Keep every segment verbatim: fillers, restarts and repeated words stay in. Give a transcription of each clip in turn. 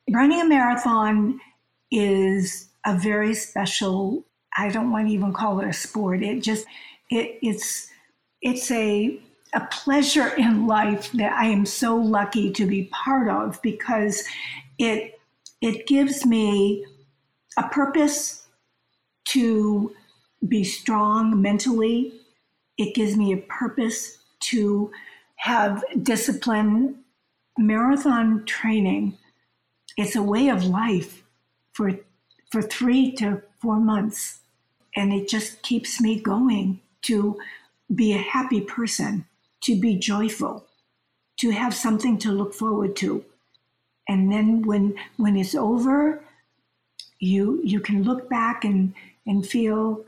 Running a marathon is a very special, I don't want to even call it a sport. It just, it, it's, it's a, a pleasure in life that I am so lucky to be part of, because it, it gives me a purpose to be strong mentally. It gives me a purpose to have discipline. Marathon training, it's a way of life for for three to four months. And it just keeps me going to be a happy person, to be joyful, to have something to look forward to. And then when when it's over, you you can look back and, and feel,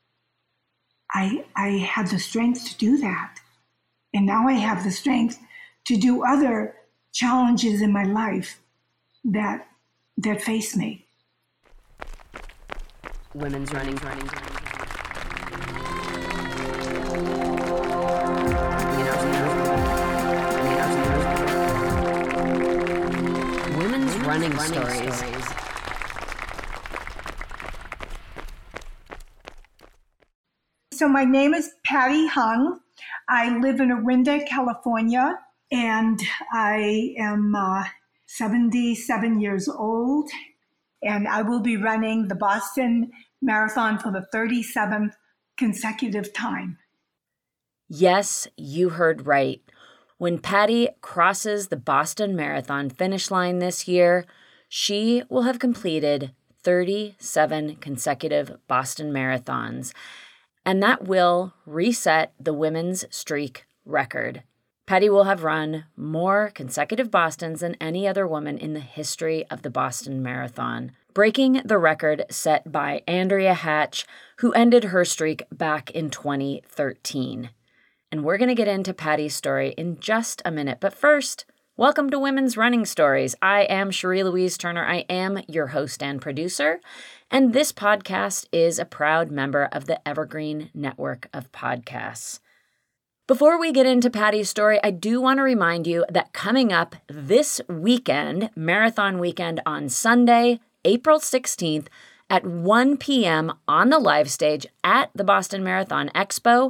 I I had the strength to do that. And now I have the strength to do other challenges in my life that that face me. Women's running, running, running. Women's running, running stories. stories. So my name is Patty Hung. I live in Orinda, California, and I am uh, seventy-seven years old, and I will be running the Boston Marathon for the thirty-seventh consecutive time. Yes, you heard right. When Patty crosses the Boston Marathon finish line this year, she will have completed thirty-seven consecutive Boston Marathons, and that will reset the women's streak record. Patty will have run more consecutive Bostons than any other woman in the history of the Boston Marathon, breaking the record set by Andrea Hatch, who ended her streak back in twenty thirteen. And we're going to get into Patty's story in just a minute. But first, welcome to Women's Running Stories. I am Cherie Louise Turner. I am your host and producer. And this podcast is a proud member of the Evergreen Network of Podcasts. Before we get into Patty's story, I do want to remind you that coming up this weekend, Marathon Weekend on Sunday, April sixteenth, at one p.m. on the live stage at the Boston Marathon Expo,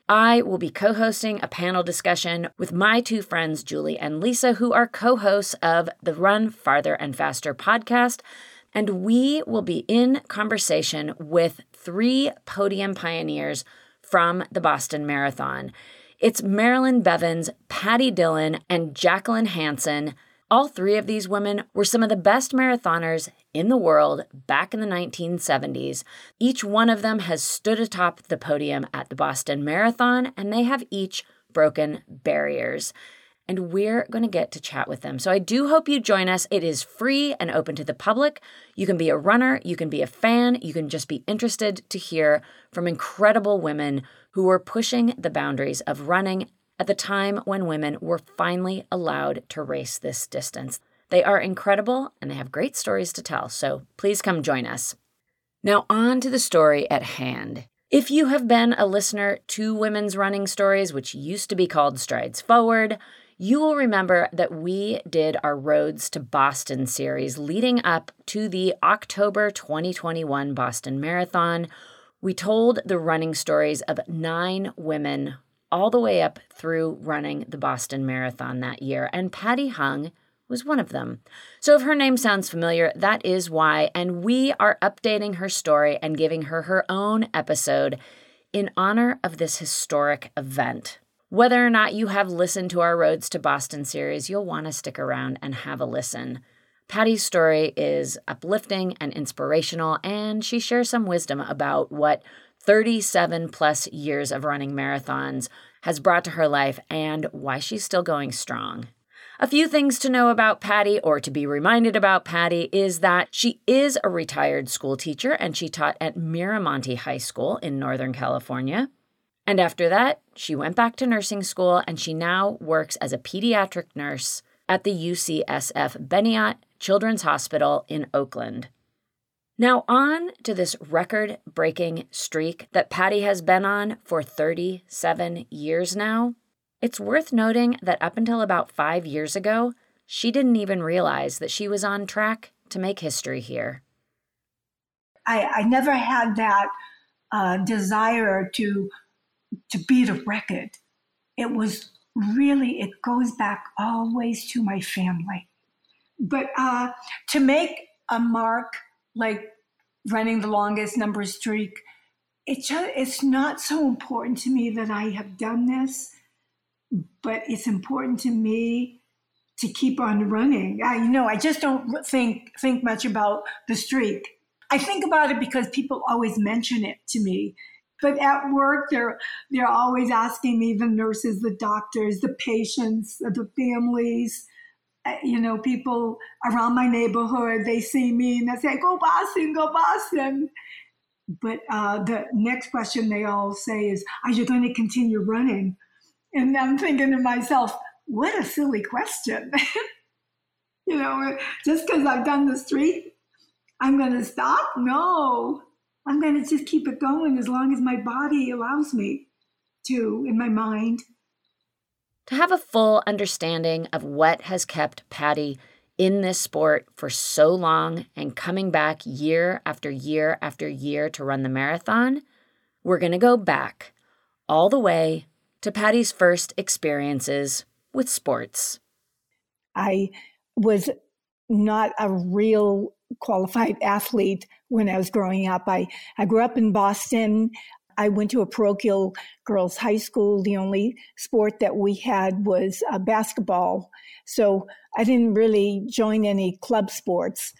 I will be co-hosting a panel discussion with my two friends, Julie and Lisa, who are co-hosts of the Run Farther and Faster podcast. And we will be in conversation with three podium pioneers from the Boston Marathon. It's Marilyn Bevans, Patty Dillon, and Jacqueline Hansen. All three of these women were some of the best marathoners in the world back in the nineteen seventies. Each one of them has stood atop the podium at the Boston Marathon, and they have each broken barriers. And we're going to get to chat with them. So I do hope you join us. It is free and open to the public. You can be a runner, you can be a fan, you can just be interested to hear from incredible women who were pushing the boundaries of running at the time when women were finally allowed to race this distance. They are incredible and they have great stories to tell, so please come join us. Now on to the story at hand. If you have been a listener to Women's Running Stories, which used to be called Strides Forward, you will remember that we did our Roads to Boston series leading up to the October twenty twenty-one Boston Marathon. We told the running stories of nine women all the way up through running the Boston Marathon that year, and Patty Hung was one of them. So if her name sounds familiar, that is why, and we are updating her story and giving her her own episode in honor of this historic event. Whether or not you have listened to our Roads to Boston series, you'll want to stick around and have a listen. Patty's story is uplifting and inspirational, and she shares some wisdom about what thirty-seven plus years of running marathons has brought to her life and why she's still going strong. A few things to know about Patty, or to be reminded about Patty, is that she is a retired school teacher and she taught at Miramonte High School in Northern California. And after that, she went back to nursing school and she now works as a pediatric nurse at the U C S F Beniat Children's Hospital in Oakland. Now on to this record-breaking streak that Patty has been on for thirty-seven years now. It's worth noting that up until about five years ago, she didn't even realize that she was on track to make history here. I, I never had that uh, desire to to beat a record. It was really, it goes back always to my family. But uh, to make a mark like running the longest number streak, it just, it's not so important to me that I have done this, but it's important to me to keep on running. I, you know, I just don't think think much about the streak. I think about it because people always mention it to me. But at work, they're they're always asking me, the nurses, the doctors, the patients, the families, you know, people around my neighborhood, they see me and they say, go Boston, go Boston. But uh, the next question they all say is, are you going to continue running? And I'm thinking to myself, what a silly question. You know, just because I've done the streak, I'm going to stop? No. I'm going to just keep it going as long as my body allows me to, in my mind. To have a full understanding of what has kept Patty in this sport for so long and coming back year after year after year to run the marathon, we're going to go back all the way to Patty's first experiences with sports. I was not a real qualified athlete when I was growing up. I, I grew up in Boston. I went to a parochial girls' high school. The only sport that we had was uh, basketball. So I didn't really join any club sports.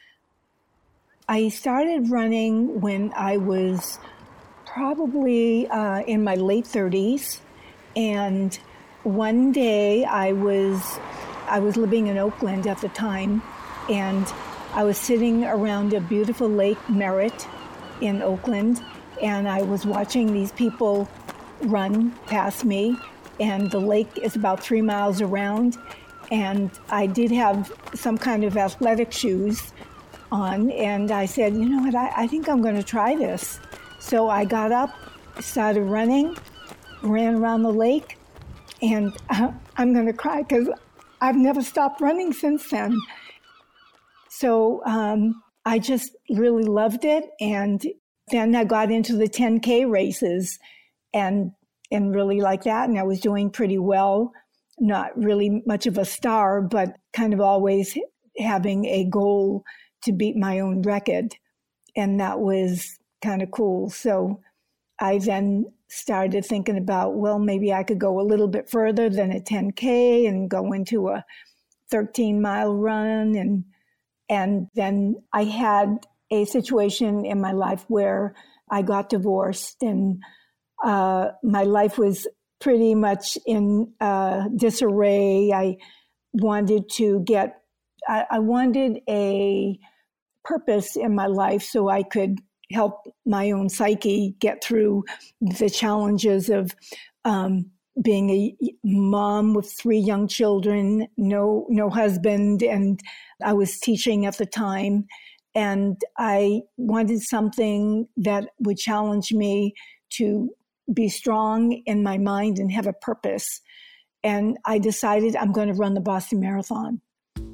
I started running when I was probably uh, in my late thirties. And one day I was I was living in Oakland at the time, and I was sitting around a beautiful Lake Merritt in Oakland, and I was watching these people run past me, and the lake is about three miles around, and I did have some kind of athletic shoes on, and I said, you know what, I, I think I'm going to try this. So I got up, started running, ran around the lake, and uh, I'm going to cry because I've never stopped running since then. So um, I just really loved it. And then I got into the ten K races and and really like that. And I was doing pretty well, not really much of a star, but kind of always having a goal to beat my own record. And that was kind of cool. So I then started thinking about, well, maybe I could go a little bit further than a ten K and go into a thirteen mile run. And And then I had a situation in my life where I got divorced, and uh, my life was pretty much in uh, disarray. I wanted to get, I, I wanted a purpose in my life so I could help my own psyche get through the challenges of um, being a mom with three young children, no no husband, and I was teaching at the time, and I wanted something that would challenge me to be strong in my mind and have a purpose. And I decided I'm going to run the Boston Marathon.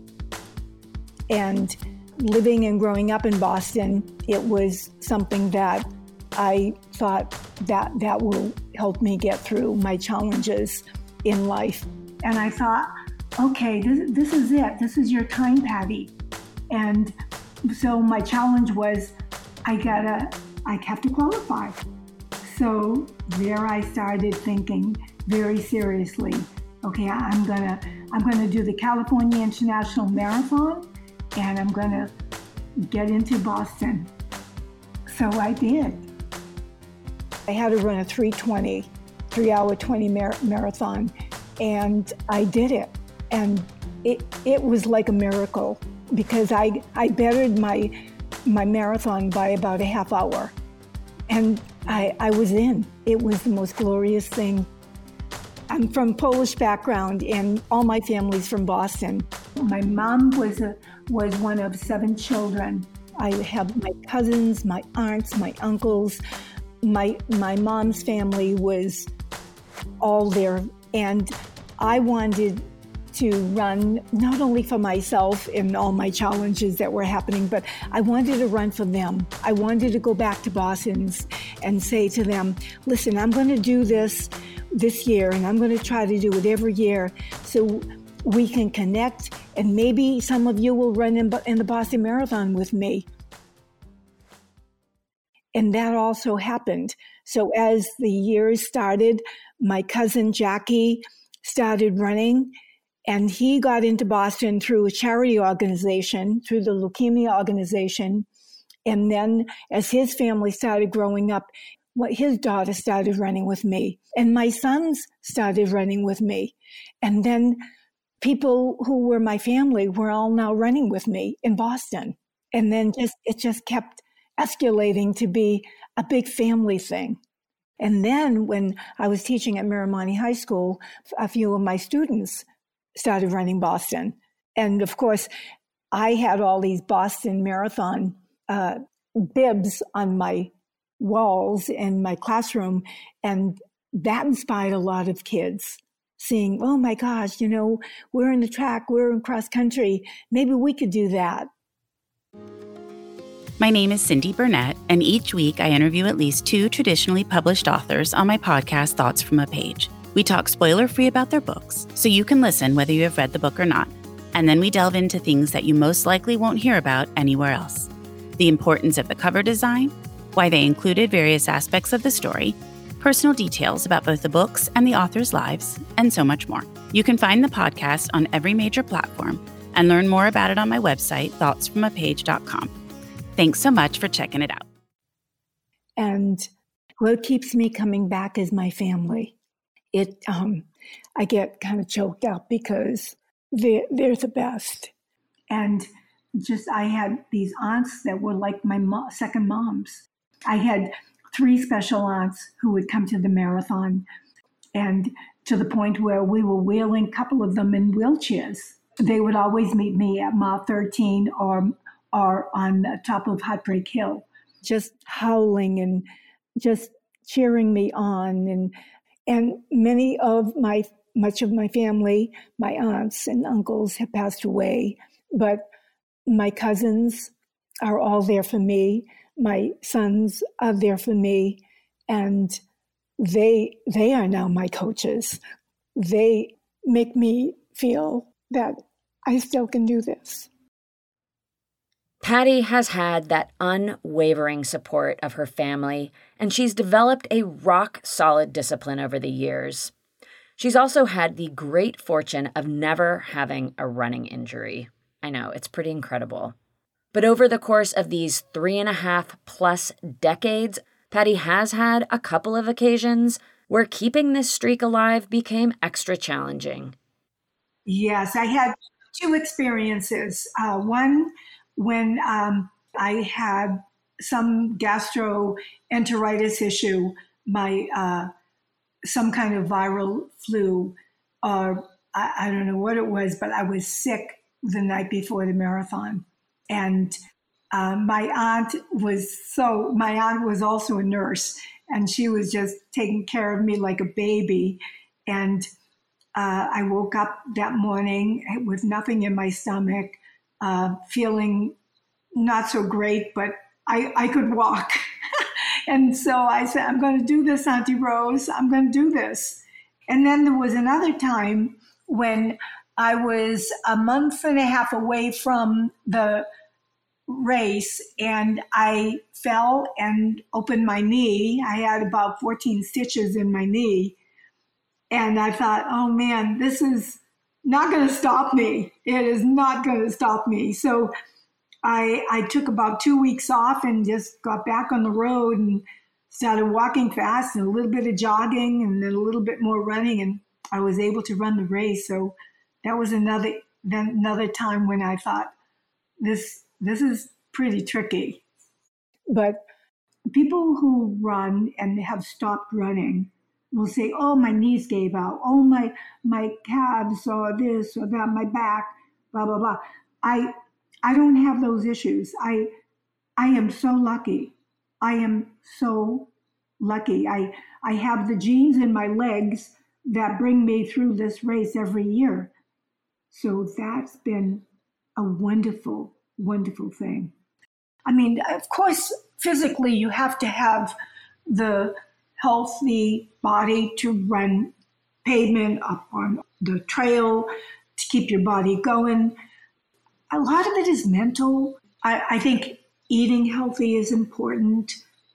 And living and growing up in Boston, it was something that I thought that that will help me get through my challenges in life. And I thought, okay, this, this is it. This is your time, Patty. And so my challenge was, I gotta, I have to qualify. So there I started thinking very seriously, okay, I'm gonna, I'm gonna do the California International Marathon, and I'm gonna get into Boston. So I did. I had to run a three twenty, three hour twenty mar- marathon, and I did it. And it it was like a miracle because I I bettered my my marathon by about a half hour, and I I was in. It was the most glorious thing. I'm from Polish background, and all my family's from Boston. My mom was a was one of seven children. I have my cousins, my aunts, my uncles. My my mom's family was all there, and I wanted to run not only for myself and all my challenges that were happening, but I wanted to run for them. I wanted to go back to Boston and say to them, listen, I'm going to do this this year, and I'm going to try to do it every year so we can connect, and maybe some of you will run in, in the Boston Marathon with me. And that also happened. So as the years started, my cousin Jackie started running, and he got into Boston through a charity organization, through the leukemia organization. And then as his family started growing up, what his daughter started running with me, and my sons started running with me. And then people who were my family were all now running with me in Boston. And then just it just kept escalating to be a big family thing. And then when I was teaching at Miramonte High School, a few of my students started running Boston. And of course, I had all these Boston Marathon uh, bibs on my walls in my classroom. And that inspired a lot of kids, seeing, oh my gosh, you know, we're in the track, we're in cross country, maybe we could do that. My name is Cindy Burnett, and each week I interview at least two traditionally published authors on my podcast, Thoughts from a Page. We talk spoiler-free about their books, so you can listen whether you have read the book or not. And then we delve into things that you most likely won't hear about anywhere else. The importance of the cover design, why they included various aspects of the story, personal details about both the books and the authors' lives, and so much more. You can find the podcast on every major platform and learn more about it on my website, thoughts from a page dot com. Thanks so much for checking it out. And what keeps me coming back is my family. It, um, I get kind of choked up because they're, they're the best. And just, I had these aunts that were like my mo- second moms. I had three special aunts who would come to the marathon, and to the point where we were wheeling a couple of them in wheelchairs. They would always meet me at mile thirteen or or on the top of Heartbreak Hill, just howling and just cheering me on. And and many of my, much of my family, my aunts and uncles have passed away, but my cousins are all there for me. My sons are there for me, and they they are now my coaches. They make me feel that I still can do this. Patty has had that unwavering support of her family, and she's developed a rock-solid discipline over the years. She's also had the great fortune of never having a running injury. I know, it's pretty incredible. But over the course of these three and a half plus decades, Patty has had a couple of occasions where keeping this streak alive became extra challenging. Yes, I had two experiences. Uh, one, when um, I had some gastroenteritis issue, my uh, some kind of viral flu, or I, I don't know what it was, but I was sick the night before the marathon. And uh, my aunt was so, my aunt was also a nurse, and she was just taking care of me like a baby. And uh, I woke up that morning with nothing in my stomach, uh, feeling not so great, but I, I could walk. And so I said, I'm going to do this, Auntie Rose. I'm going to do this. And then there was another time when I was a month and a half away from the race, and I fell and opened my knee. I had about fourteen stitches in my knee. And I thought, oh man, this is not going to stop me. It is not going to stop me. So I, I took about two weeks off and just got back on the road and started walking fast and a little bit of jogging and then a little bit more running, and I was able to run the race. So that was another then another time when I thought, this this is pretty tricky. But people who run and have stopped running will say, oh, my knees gave out. Oh, my my calves or this or that, my back, blah, blah, blah. I I don't have those issues. I I am so lucky. I am so lucky. I, I have the genes in my legs that bring me through this race every year. So that's been a wonderful, wonderful thing. I mean, of course, physically, you have to have the healthy body to run pavement up on the trail, to keep your body going. A lot of it is mental. I, I think eating healthy is important,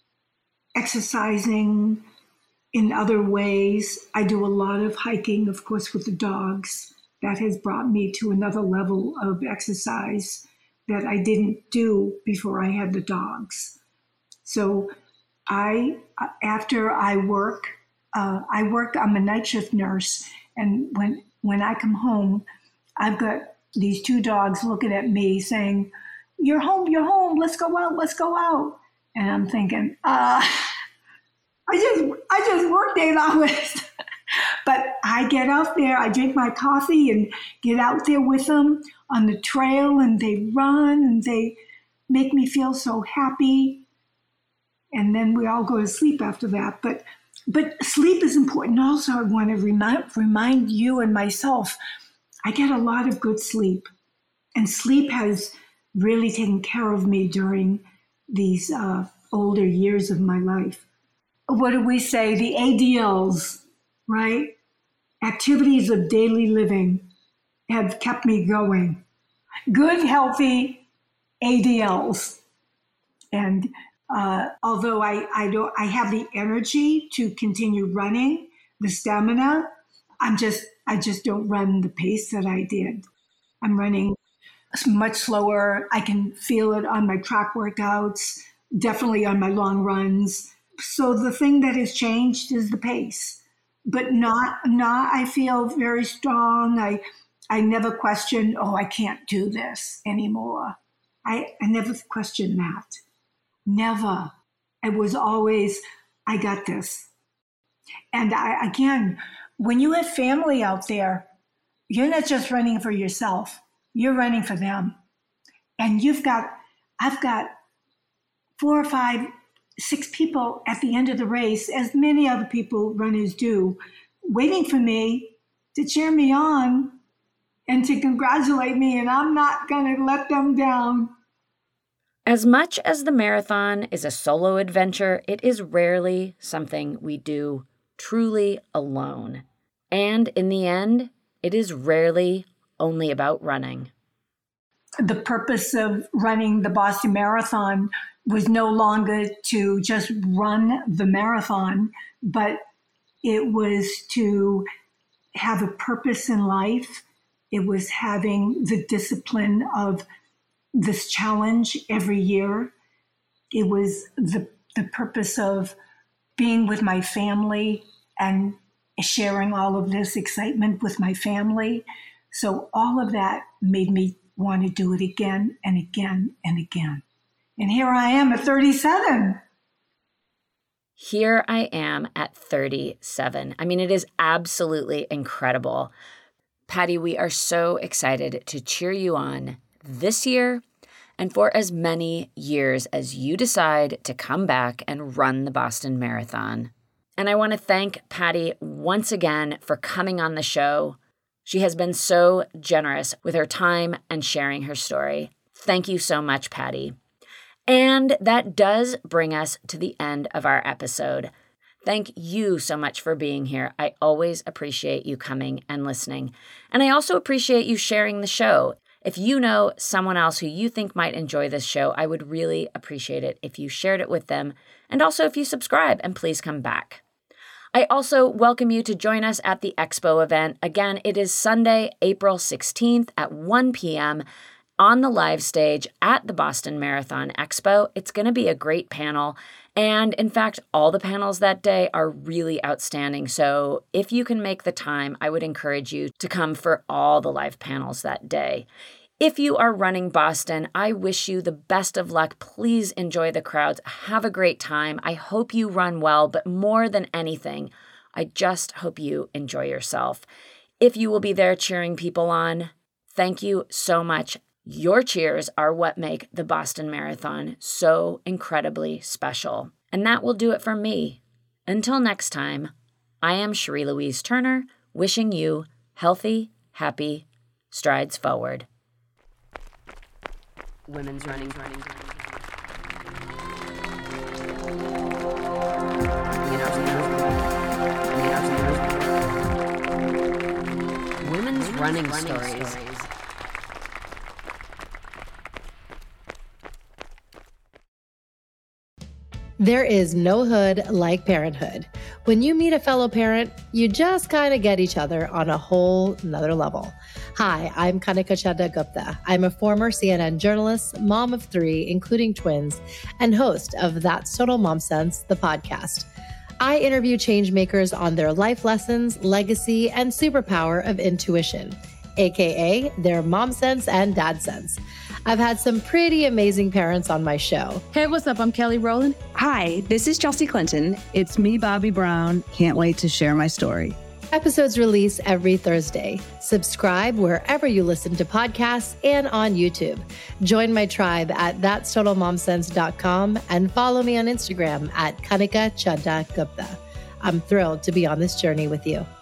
exercising in other ways. I do a lot of hiking, of course, with the dogs. That has brought me to another level of exercise that I didn't do before I had the dogs. So I, after I work, uh, I work, I'm a night shift nurse. And when, when I come home, I've got these two dogs looking at me saying, "You're home, you're home, let's go out, let's go out." And I'm thinking, uh, I just, I just worked eight hours. But I get out there, I drink my coffee and get out there with them on the trail, and they run and they make me feel so happy. And then we all go to sleep after that. But but sleep is important. Also, I want to remind, remind you and myself, I get a lot of good sleep. And sleep has really taken care of me during these uh, older years of my life. What do we say? The A D Ls, right? Activities of daily living have kept me going. Good, healthy A D Ls. And uh, although I, I don't, I have the energy to continue running, the stamina, I'm just, I just don't run the pace that I did. I'm running much slower. I can feel it on my track workouts, definitely on my long runs. So the thing that has changed is the pace. But not, not, I feel very strong. I, I never question, oh, I can't do this anymore. I, I never questioned that. Never. It was always, I got this. And I, again, when you have family out there, you're not just running for yourself. You're running for them. And you've got, I've got four or five six people at the end of the race, as many other people runners do, waiting for me to cheer me on and to congratulate me, and I'm not going to let them down. As much as the marathon is a solo adventure, it is rarely something we do truly alone. And in the end, it is rarely only about running. The purpose of running the Boston Marathon was no longer to just run the marathon, but it was to have a purpose in life. It was having the discipline of this challenge every year. It was the, the purpose of being with my family and sharing all of this excitement with my family. So all of that made me want to do it again and again and again. And here I am at thirty-seven. Here I am at thirty-seven. I mean, it is absolutely incredible. Patty, we are so excited to cheer you on this year and for as many years as you decide to come back and run the Boston Marathon. And I want to thank Patty once again for coming on the show. She has been so generous with her time and sharing her story. Thank you so much, Patty. And that does bring us to the end of our episode. Thank you so much for being here. I always appreciate you coming and listening. And I also appreciate you sharing the show. If you know someone else who you think might enjoy this show, I would really appreciate it if you shared it with them. And also if you subscribe, and please come back. I also welcome you to join us at the Expo event. Again, it is Sunday, April sixteenth at one p.m. on the live stage at the Boston Marathon Expo. It's going to be a great panel. And in fact, all the panels that day are really outstanding. So if you can make the time, I would encourage you to come for all the live panels that day. If you are running Boston, I wish you the best of luck. Please enjoy the crowds. Have a great time. I hope you run well, but more than anything, I just hope you enjoy yourself. If you will be there cheering people on, thank you so much. Your cheers are what make the Boston Marathon so incredibly special. And that will do it for me. Until next time, I am Cherie Louise Turner, wishing you healthy, happy strides forward. Women's running, running, running. Women's running, running stories. stories. There is no hood like parenthood. When you meet a fellow parent, you just kind of get each other on a whole nother level. Hi, I'm Kanika Chadda Gupta. I'm a former C N N journalist, mom of three, including twins, and host of That's Total Mom Sense, the podcast. I interview changemakers on their life lessons, legacy, and superpower of intuition, aka their mom sense and dad sense. I've had some pretty amazing parents on my show. Hey, what's up? I'm Kelly Rowland. Hi, this is Chelsea Clinton. It's me, Bobby Brown. Can't wait to share my story. Episodes release every Thursday. Subscribe wherever you listen to podcasts and on YouTube. Join my tribe at that's total mom sense dot com and follow me on Instagram at Kanika Chadda Gupta. I'm thrilled to be on this journey with you.